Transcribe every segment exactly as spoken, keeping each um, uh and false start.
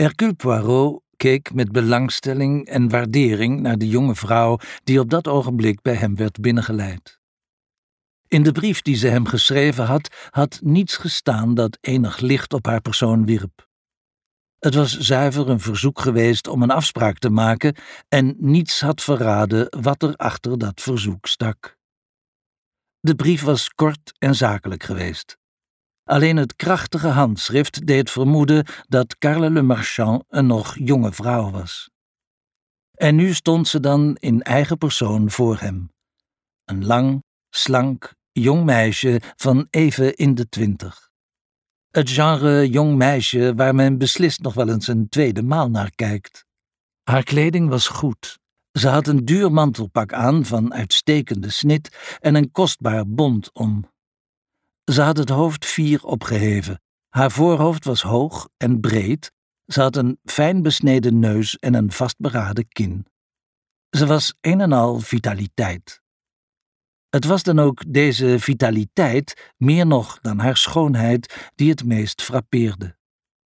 Hercule Poirot keek met belangstelling en waardering naar de jonge vrouw die op dat ogenblik bij hem werd binnengeleid. In de brief die ze hem geschreven had, had niets gestaan dat enig licht op haar persoon wierp. Het was zuiver een verzoek geweest om een afspraak te maken en niets had verraden wat er achter dat verzoek stak. De brief was kort en zakelijk geweest. Alleen het krachtige handschrift deed vermoeden dat Carle Le Marchand een nog jonge vrouw was. En nu stond ze dan in eigen persoon voor hem. Een lang, slank, jong meisje van even in de twintig. Het genre jong meisje waar men beslist nog wel eens een tweede maal naar kijkt. Haar kleding was goed. Ze had een duur mantelpak aan van uitstekende snit en een kostbaar bont om. Ze had het hoofd fier opgeheven. Haar voorhoofd was hoog en breed. Ze had een fijn besneden neus en een vastberaden kin. Ze was een en al vitaliteit. Het was dan ook deze vitaliteit, meer nog dan haar schoonheid, die het meest frappeerde.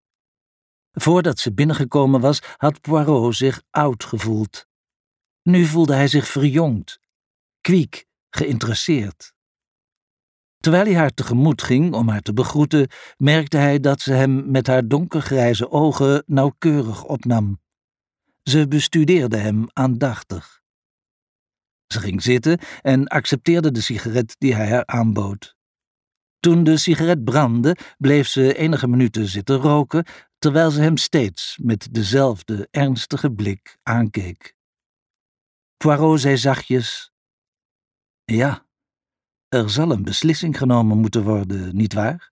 Voordat ze binnengekomen was, had Poirot zich oud gevoeld. Nu voelde hij zich verjongd, kwiek, geïnteresseerd. Terwijl hij haar tegemoet ging om haar te begroeten, merkte hij dat ze hem met haar donkergrijze ogen nauwkeurig opnam. Ze bestudeerde hem aandachtig. Ze ging zitten en accepteerde de sigaret die hij haar aanbood. Toen de sigaret brandde, bleef ze enige minuten zitten roken, terwijl ze hem steeds met dezelfde ernstige blik aankeek. Poirot zei zachtjes: "Ja, er zal een beslissing genomen moeten worden, nietwaar?"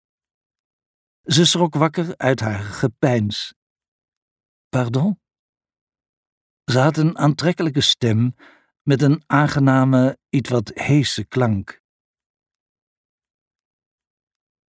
Ze schrok wakker uit haar gepeins. "Pardon?" Ze had een aantrekkelijke stem met een aangename, ietwat heese klank.